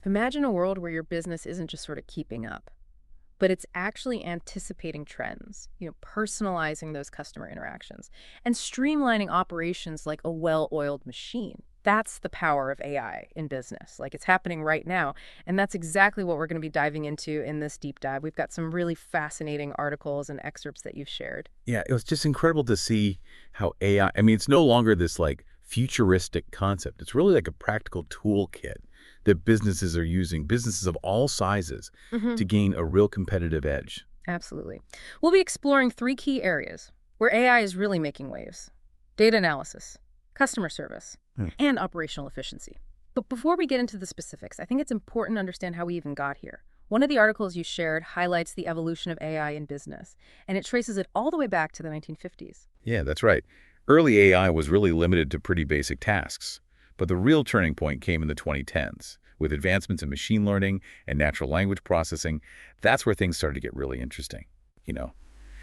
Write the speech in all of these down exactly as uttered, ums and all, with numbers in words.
Imagine a world where your business isn't just sort of keeping up, but it's actually anticipating trends, you know, personalizing those customer interactions and streamlining operations like a well-oiled machine. That's the power of A I in business. Like it's happening right now. And that's exactly what we're going to be diving into in this deep dive. We've got some really fascinating articles and excerpts that you've shared. Yeah, it was just incredible to see how A I, I I mean, it's no longer this like futuristic concept. It's really like a practical toolkit that businesses are using, businesses of all sizes, Hmm. to gain a real competitive edge. Absolutely. We'll be exploring three key areas where A I is really making waves: data analysis, customer service, Hmm. and operational efficiency. But before we get into the specifics, I think it's important to understand how we even got here. One of the articles you shared highlights the evolution of A I in business, and it traces it all the way back to the nineteen fifties. Yeah, that's right. Early A I was really limited to pretty basic tasks, but the real turning point came in the twenty tens. With advancements in machine learning and natural language processing, that's where things started to get really interesting. You know,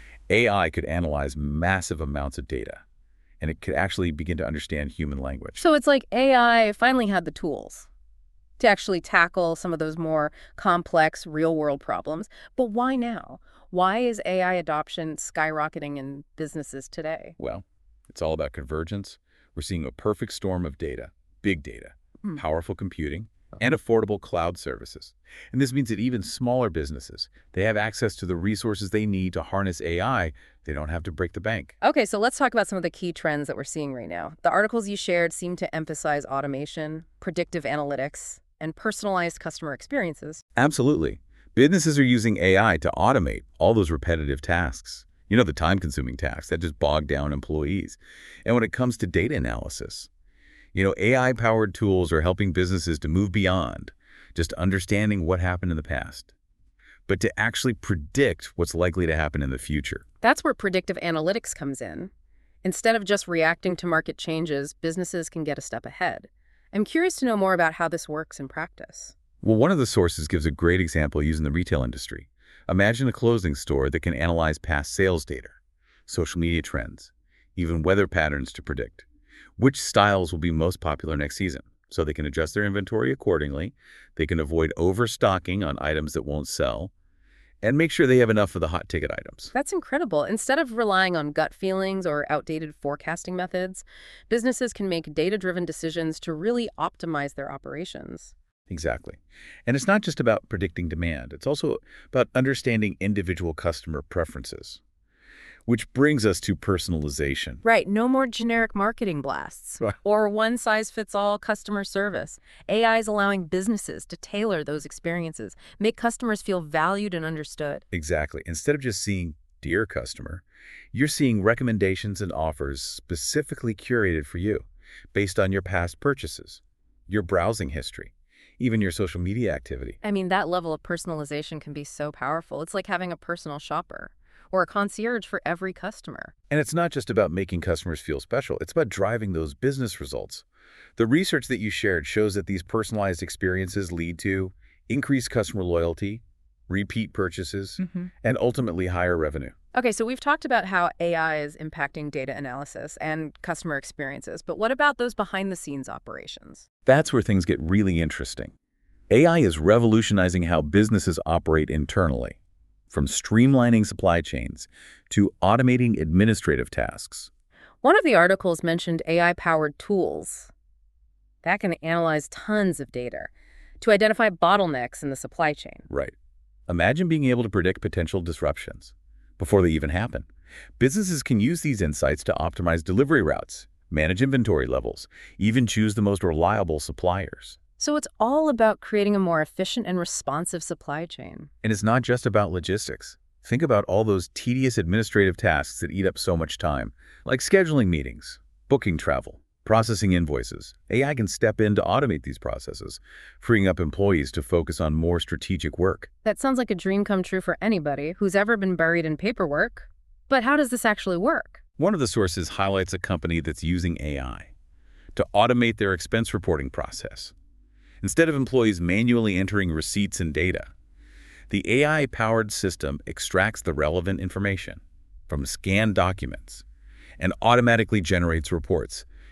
A I could analyze massive amounts of data, and it could actually begin to understand human language. So it's like A I finally had the tools to actually tackle some of those more complex real-world problems. But why now? Why is A I adoption skyrocketing in businesses today? Well, it's all about convergence. We're seeing a perfect storm of data, big data, Hmm. powerful computing, and affordable cloud services. And this means that even smaller businesses, they have access to the resources they need to harness A I. They don't have to break the bank. Okay, so let's talk about some of the key trends that we're seeing right now. The articles you shared seem to emphasize automation, predictive analytics, and personalized customer experiences. Absolutely. Businesses are using A I to automate all those repetitive tasks. You know, the time-consuming tasks that just bog down employees. And when it comes to data analysis, you know, A I-powered tools are helping businesses to move beyond just understanding what happened in the past, but to actually predict what's likely to happen in the future. That's where predictive analytics comes in. Instead of just reacting to market changes, businesses can get a step ahead. I'm curious to know more about how this works in practice. Well, one of the sources gives a great example using the retail industry. Imagine a clothing store that can analyze past sales data, social media trends, even weather patterns to predict which styles will be most popular next season. So they can adjust their inventory accordingly. They can avoid overstocking on items that won't sell and make sure they have enough of the hot ticket items. That's incredible. Instead of relying on gut feelings or outdated forecasting methods, businesses can make data-driven decisions to really optimize their operations. Exactly. And it's not just about predicting demand. It's also about understanding individual customer preferences, which brings us to personalization. Right, no more generic marketing blasts Right. or one-size-fits-all customer service. A I is allowing businesses to tailor those experiences, make customers feel valued and understood. Exactly. Instead of just seeing "Dear Customer," you're seeing recommendations and offers specifically curated for you based on your past purchases, your browsing history, even your social media activity. I mean, that level of personalization can be so powerful. It's like having a personal shopper or a concierge for every customer. And it's not just about making customers feel special. It's about driving those business results. The research that you shared shows that these personalized experiences lead to increased customer loyalty, repeat purchases, and ultimately higher revenue. Okay, so we've talked about how A I is impacting data analysis and customer experiences, but what about those behind-the-scenes operations? That's where things get really interesting. A I is revolutionizing how businesses operate internally, from streamlining supply chains to automating administrative tasks. One of the articles mentioned A I-powered tools that can analyze tons of data to identify bottlenecks in the supply chain. Right. Imagine being able to predict potential disruptions before they even happen. Businesses can use these insights to optimize delivery routes, manage inventory levels, even choose the most reliable suppliers. So it's all about creating a more efficient and responsive supply chain. And it's not just about logistics. Think about all those tedious administrative tasks that eat up so much time, like scheduling meetings, booking travel, processing invoices. A I can step in to automate these processes, freeing up employees to focus on more strategic work. That sounds like a dream come true for anybody who's ever been buried in paperwork. But how does this actually work? One of the sources highlights a company that's using A I to automate their expense reporting process. Instead of employees manually entering receipts and data, the A I-powered system extracts the relevant information from scanned documents and automatically generates reports.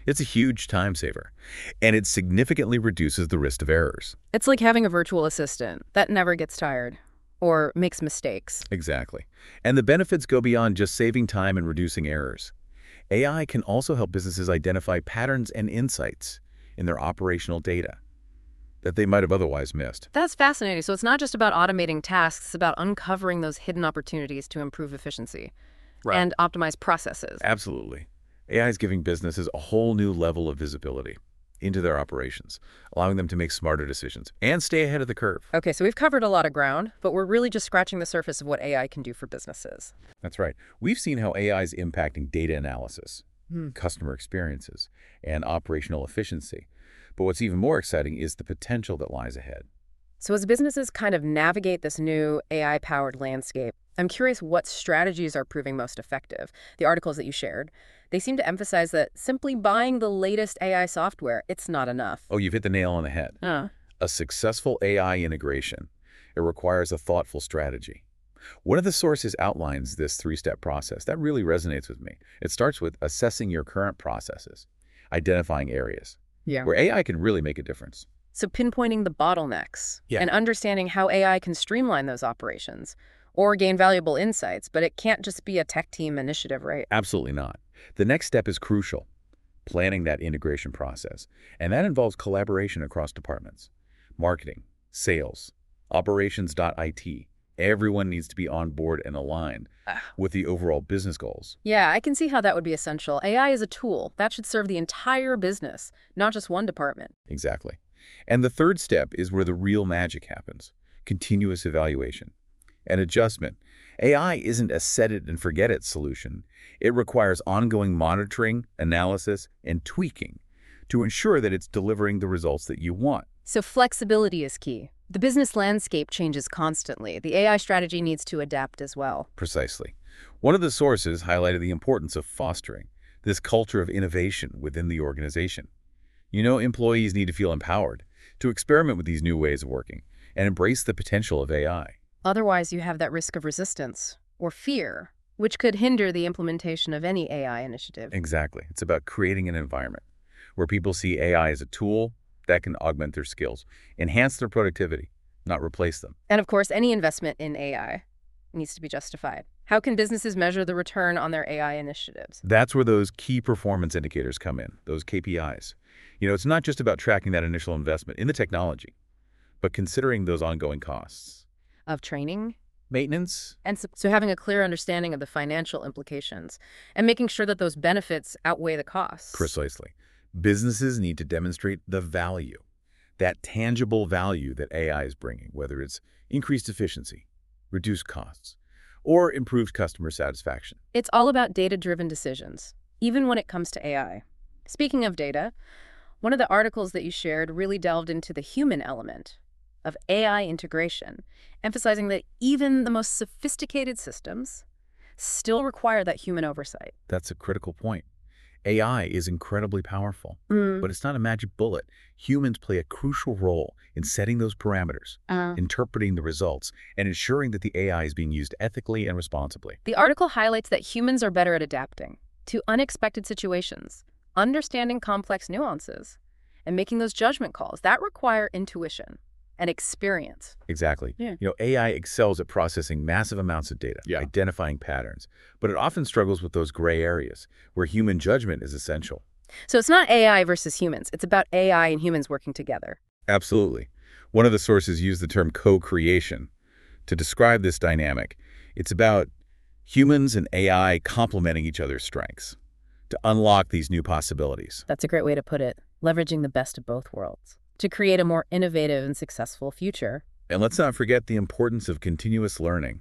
It's a huge time saver, and it significantly reduces the risk of errors. It's like having a virtual assistant that never gets tired or makes mistakes. Exactly. And the benefits go beyond just saving time and reducing errors. A I can also help businesses identify patterns and insights in their operational data that they might have otherwise missed. That's fascinating. So it's not just about automating tasks, it's about uncovering those hidden opportunities to improve efficiency and optimize processes. Absolutely. A I is giving businesses a whole new level of visibility into their operations, allowing them to make smarter decisions and stay ahead of the curve. Okay, so we've covered a lot of ground, but we're really just scratching the surface of what A I can do for businesses. That's right. We've seen how A I is impacting data analysis, Hmm. customer experiences, and operational efficiency. But what's even more exciting is the potential that lies ahead. So as businesses kind of navigate this new A I-powered landscape, I'm curious what strategies are proving most effective. The articles that you shared, they seem to emphasize that simply buying the latest A I software, it's not enough. Oh, you've hit the nail on the head. Uh, A successful A I integration, it requires a thoughtful strategy. One of the sources outlines this three-step process. That really resonates with me. It starts with assessing your current processes, identifying areas yeah. where A I can really make a difference. So pinpointing the bottlenecks Yeah. and understanding how A I can streamline those operations or gain valuable insights, but it can't just be a tech team initiative, right? Absolutely not. The next step is crucial, planning that integration process. And that involves collaboration across departments. Marketing, sales, operations.it. Everyone needs to be on board and aligned Ah. with the overall business goals. Yeah, I can see how that would be essential. A I is a tool that should serve the entire business, not just one department. Exactly. And the third step is where the real magic happens, continuous evaluation and adjustment. A I isn't a set-it-and-forget-it solution. It requires ongoing monitoring, analysis, and tweaking to ensure that it's delivering the results that you want. So flexibility is key. The business landscape changes constantly. The A I strategy needs to adapt as well. Precisely. One of the sources highlighted the importance of fostering this culture of innovation within the organization. You know, employees need to feel empowered to experiment with these new ways of working and embrace the potential of A I. Otherwise, you have that risk of resistance or fear, which could hinder the implementation of any A I initiative. Exactly. It's about creating an environment where people see A I as a tool that can augment their skills, enhance their productivity, not replace them. And of course, any investment in A I needs to be justified. How can businesses measure the return on their A I initiatives? That's where those key performance indicators come in, those K P Is. You know, it's not just about tracking that initial investment in the technology, but considering those ongoing costs. Of training? Maintenance? And so, so having a clear understanding of the financial implications and making sure that those benefits outweigh the costs. Precisely. Businesses need to demonstrate the value, that tangible value that A I is bringing, whether it's increased efficiency, reduced costs, or improved customer satisfaction. It's all about data-driven decisions, even when it comes to A I. Speaking of data, one of the articles that you shared really delved into the human element of A I integration, emphasizing that even the most sophisticated systems still require that human oversight. That's a critical point. A I is incredibly powerful, Mm. but it's not a magic bullet. Humans play a crucial role in setting those parameters, Uh, interpreting the results, and ensuring that the A I is being used ethically and responsibly. the article highlights that humans are better at adapting to unexpected situations, understanding complex nuances, and making those judgment calls that require intuition and experience. Exactly. Yeah. You know, A I excels at processing massive amounts of data, Yeah. identifying patterns, but it often struggles with those gray areas where human judgment is essential. So it's not A I versus humans. It's about A I and humans working together. Absolutely. One of the sources used the term co-creation to describe this dynamic. It's about humans and A I complementing each other's strengths to unlock these new possibilities. That's a great way to put it, leveraging the best of both worlds to create a more innovative and successful future. And let's not forget the importance of continuous learning.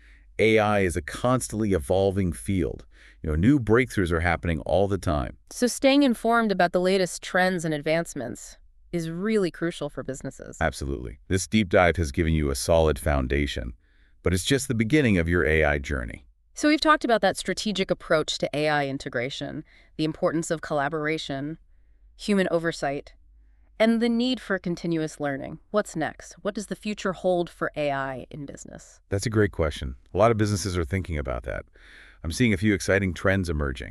A I is a constantly evolving field. You know, new breakthroughs are happening all the time. So staying informed about the latest trends and advancements is really crucial for businesses. Absolutely. This deep dive has given you a solid foundation, but it's just the beginning of your A I journey. So we've talked about that strategic approach to A I integration, the importance of collaboration, human oversight, and the need for continuous learning. What's next? What does the future hold for A I in business? That's a great question. A lot of businesses are thinking about that. I'm seeing a few exciting trends emerging.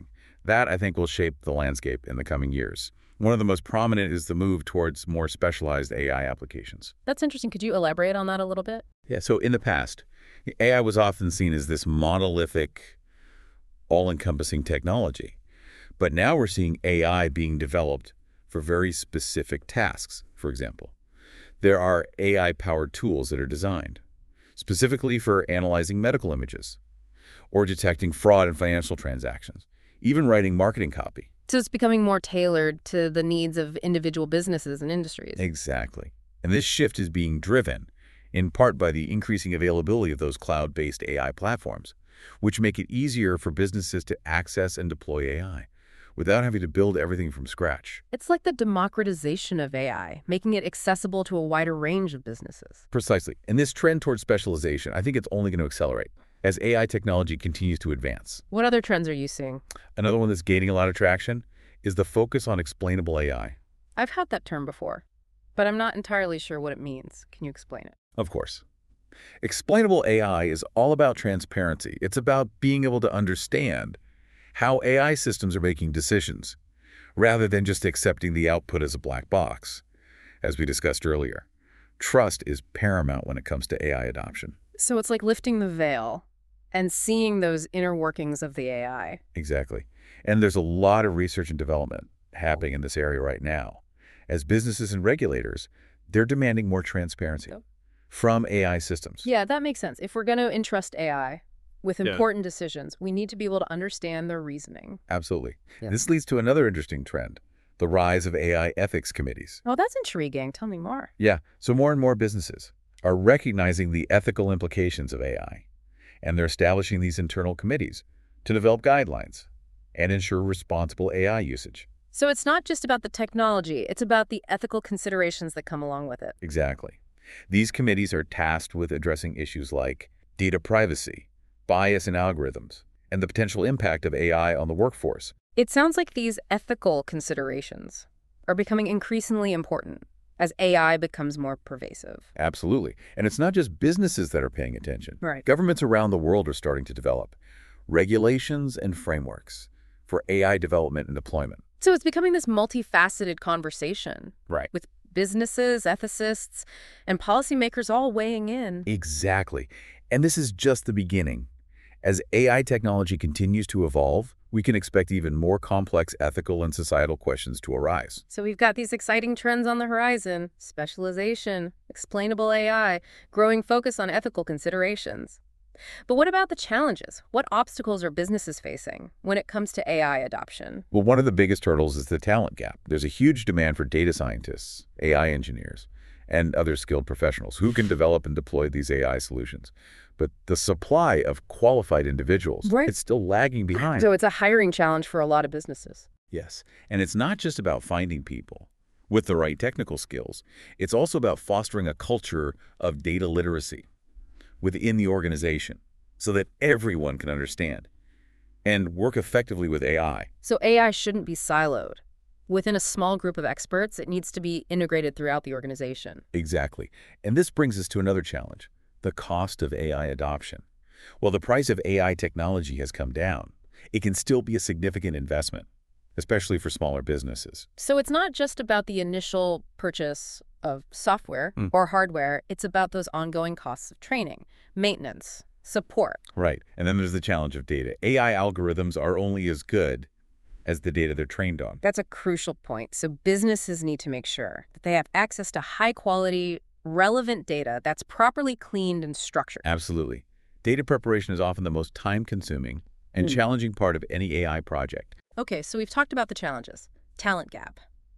That, I think, will shape the landscape in the coming years. One of the most prominent is the move towards more specialized A I applications. That's interesting. Could you elaborate on that a little bit? Yeah, so in the past, A I was often seen as this monolithic, all-encompassing technology. But now we're seeing A I being developed for very specific tasks, for example. There are A I-powered tools that are designed specifically for analyzing medical images or detecting fraud in financial transactions, even writing marketing copy. So it's becoming more tailored to the needs of individual businesses and industries. Exactly. And this shift is being driven in part by the increasing availability of those cloud-based A I platforms, which make it easier for businesses to access and deploy A I without having to build everything from scratch. It's like the democratization of A I, making it accessible to a wider range of businesses. Precisely. And this trend towards specialization, I think it's only going to accelerate as A I technology continues to advance. What other trends are you seeing? Another one that's gaining a lot of traction is the focus on explainable A I. I've had that term before, but I'm not entirely sure what it means. Can you explain it? Of course. Explainable A I is all about transparency. It's about being able to understand how A I systems are making decisions, rather than just accepting the output as a black box. As we discussed earlier, trust is paramount when it comes to A I adoption. So it's like lifting the veil and seeing those inner workings of the A I. Exactly. And there's a lot of research and development happening in this area right now. As businesses and regulators, they're demanding more transparency Yep. from A I systems. Yeah, that makes sense. If we're going to entrust A I with Yeah. important decisions, we need to be able to understand their reasoning. Absolutely. Yeah. This leads to another interesting trend, the rise of A I ethics committees. Oh, that's intriguing. Tell me more. Yeah, so more and more businesses are recognizing the ethical implications of A I, and they're establishing these internal committees to develop guidelines and ensure responsible A I usage. So it's not just about the technology, it's about the ethical considerations that come along with it. Exactly. These committees are tasked with addressing issues like data privacy, bias in algorithms, and the potential impact of A I on the workforce. It sounds like these ethical considerations are becoming increasingly important as A I becomes more pervasive. Absolutely. And it's not just businesses that are paying attention. Right. Governments around the world are starting to develop regulations and frameworks for A I development and deployment. So it's becoming this multifaceted conversation Right. with businesses, ethicists, and policymakers all weighing in. Exactly. And this is just the beginning. As A I technology continues to evolve, we can expect even more complex ethical and societal questions to arise. So we've got these exciting trends on the horizon: specialization, explainable A I, growing focus on ethical considerations. But what about the challenges? What obstacles are businesses facing when it comes to A I adoption? Well, one of the biggest hurdles is the talent gap. There's a huge demand for data scientists, A I engineers, and other skilled professionals who can develop and deploy these A I solutions. But the supply of qualified individuals, Right. it's still lagging behind. So it's a hiring challenge for a lot of businesses. Yes, and it's not just about finding people with the right technical skills. It's also about fostering a culture of data literacy within the organization so that everyone can understand and work effectively with A I. So A I shouldn't be siloed. Within a small group of experts, it needs to be integrated throughout the organization. Exactly. And this brings us to another challenge, the cost of A I adoption. While the price of A I technology has come down, it can still be a significant investment, especially for smaller businesses. So it's not just about the initial purchase of software Mm. or hardware. It's about those ongoing costs of training, maintenance, support. Right. And then there's the challenge of data. A I algorithms are only as good as the data they're trained on. That's a crucial point. So businesses need to make sure that they have access to high-quality, relevant data that's properly cleaned and structured. Absolutely. Data preparation is often the most time-consuming and Mm. challenging part of any A I project. Okay, so we've talked about the challenges: talent gap,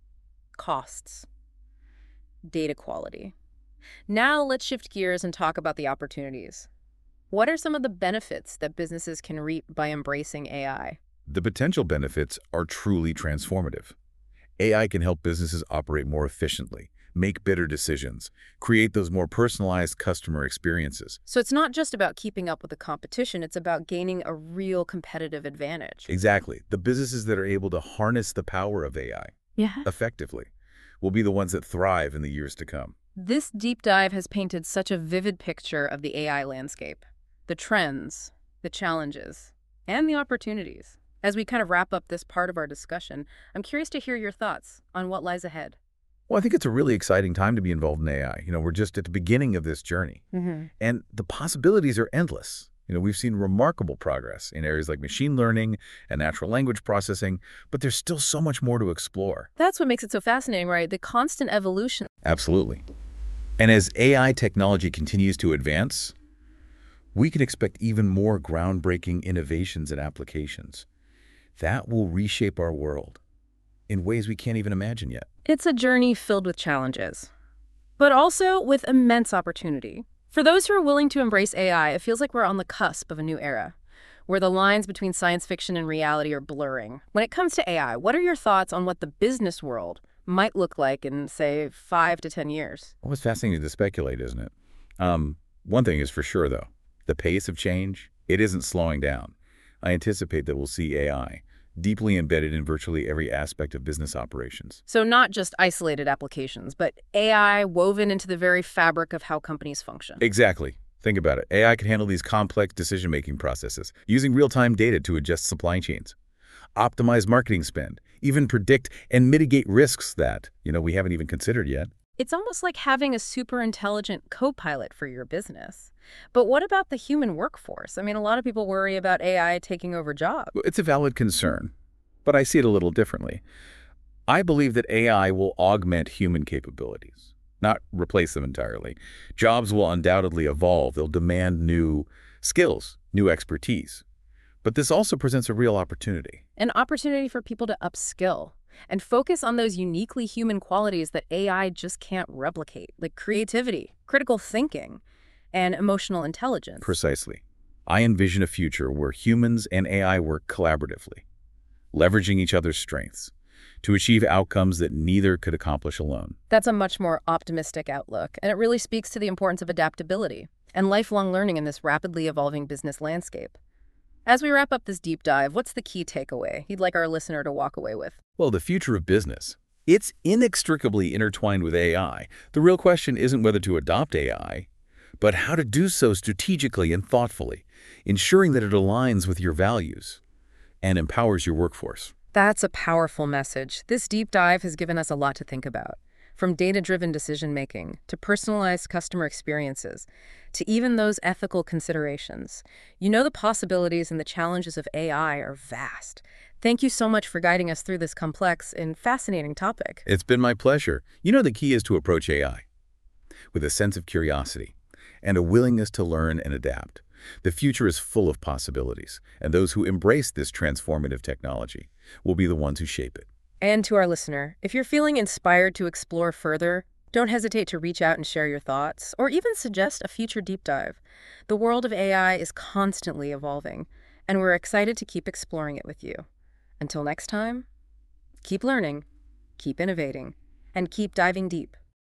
costs, data quality. Now let's shift gears and talk about the opportunities. What are some of the benefits that businesses can reap by embracing A I? The potential benefits are truly transformative. A I can help businesses operate more efficiently, make better decisions, create those more personalized customer experiences. So it's not just about keeping up with the competition, it's about gaining a real competitive advantage. Exactly. The businesses that are able to harness the power of A I Yeah. effectively will be the ones that thrive in the years to come. This deep dive has painted such a vivid picture of the A I landscape, the trends, the challenges, and the opportunities. As we kind of wrap up this part of our discussion, I'm curious to hear your thoughts on what lies ahead. Well, I think it's a really exciting time to be involved in A I. You know, we're just at the beginning of this journey, Hmm. and the possibilities are endless. You know, we've seen remarkable progress in areas like machine learning and natural language processing, but there's still so much more to explore. That's what makes it so fascinating, right? The constant evolution. Absolutely. And as A I technology continues to advance, we can expect even more groundbreaking innovations and applications. That will reshape our world in ways we can't even imagine yet. It's a journey filled with challenges, but also with immense opportunity. For those who are willing to embrace A I, it feels like we're on the cusp of a new era, where the lines between science fiction and reality are blurring. When it comes to A I, what are your thoughts on what the business world might look like in, say, five to ten years? Well, it's fascinating to speculate, isn't it? Um, one thing is for sure, though. The pace of change, it isn't slowing down. I anticipate that we'll see A I deeply embedded in virtually every aspect of business operations. So not just isolated applications, but A I woven into the very fabric of how companies function. Exactly. Think about it. A I can handle these complex decision-making processes, using real-time data to adjust supply chains, optimize marketing spend, even predict and mitigate risks that, you know, we haven't even considered yet. It's almost like having a super intelligent co-pilot for your business. But what about the human workforce? I mean, a lot of people worry about A I taking over jobs. Well, it's a valid concern, but I see it a little differently. I believe that A I will augment human capabilities, not replace them entirely. Jobs will undoubtedly evolve. They'll demand new skills, new expertise. But this also presents a real opportunity. An opportunity for people to upskill and focus on those uniquely human qualities that A I just can't replicate, like creativity, critical thinking, and emotional intelligence. Precisely. I envision a future where humans and A I work collaboratively, leveraging each other's strengths to achieve outcomes that neither could accomplish alone. That's a much more optimistic outlook, and it really speaks to the importance of adaptability and lifelong learning in this rapidly evolving business landscape. As we wrap up this deep dive, what's the key takeaway you'd like our listener to walk away with? Well, the future of business. It's inextricably intertwined with A I. The real question isn't whether to adopt A I, but how to do so strategically and thoughtfully, ensuring that it aligns with your values and empowers your workforce. That's a powerful message. This deep dive has given us a lot to think about. From data-driven decision-making to personalized customer experiences to even those ethical considerations. You know, the possibilities and the challenges of A I are vast. Thank you so much for guiding us through this complex and fascinating topic. It's been my pleasure. You know, the key is to approach A I with a sense of curiosity and a willingness to learn and adapt. The future is full of possibilities, and those who embrace this transformative technology will be the ones who shape it. And to our listener, if you're feeling inspired to explore further, don't hesitate to reach out and share your thoughts, or even suggest a future deep dive. The world of A I is constantly evolving, and we're excited to keep exploring it with you. Until next time, keep learning, keep innovating, and keep diving deep.